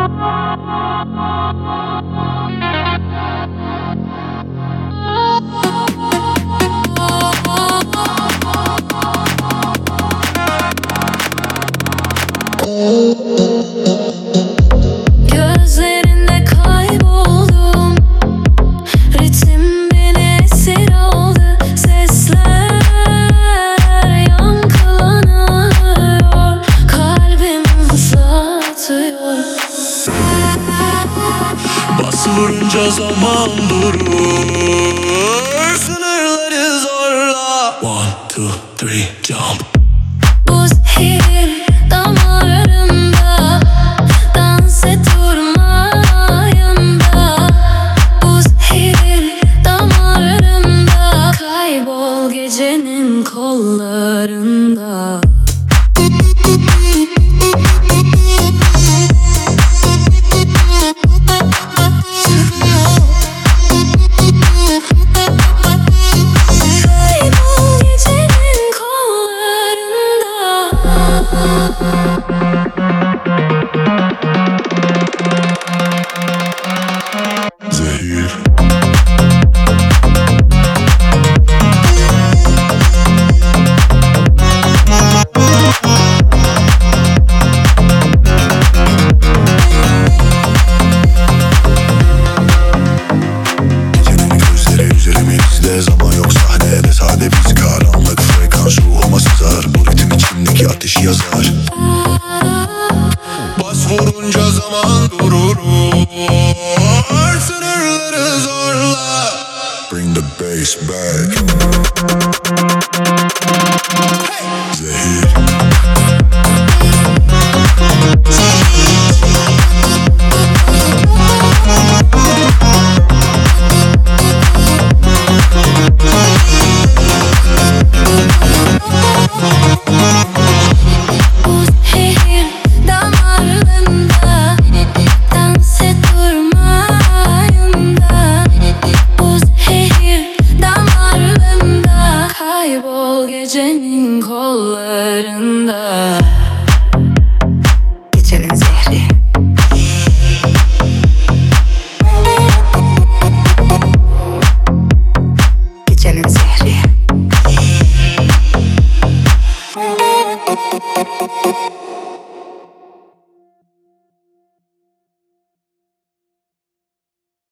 Gözlerinde kayboldum, ritim beni esir aldı. Sesler yankılanıyor, kalbim hızlatıyor. Bas vurunca zaman durur, sınırları zorla. 1, 2, 3, jump. Bu zehir damarlarımda, dans et durma yanında. Bu zehir damarlarımda, kaybol gecenin kollarında. Kaybol gecenin kollarında. Zehir. Senin gözleri üzerime izle, zaman yok sahnede, sade biz karanlık frekans, ruhuma sızar. Bu ritim içimdeki ateşi yazar. Bas vurunca zaman durur, sınırları zorla. Bring the bass back.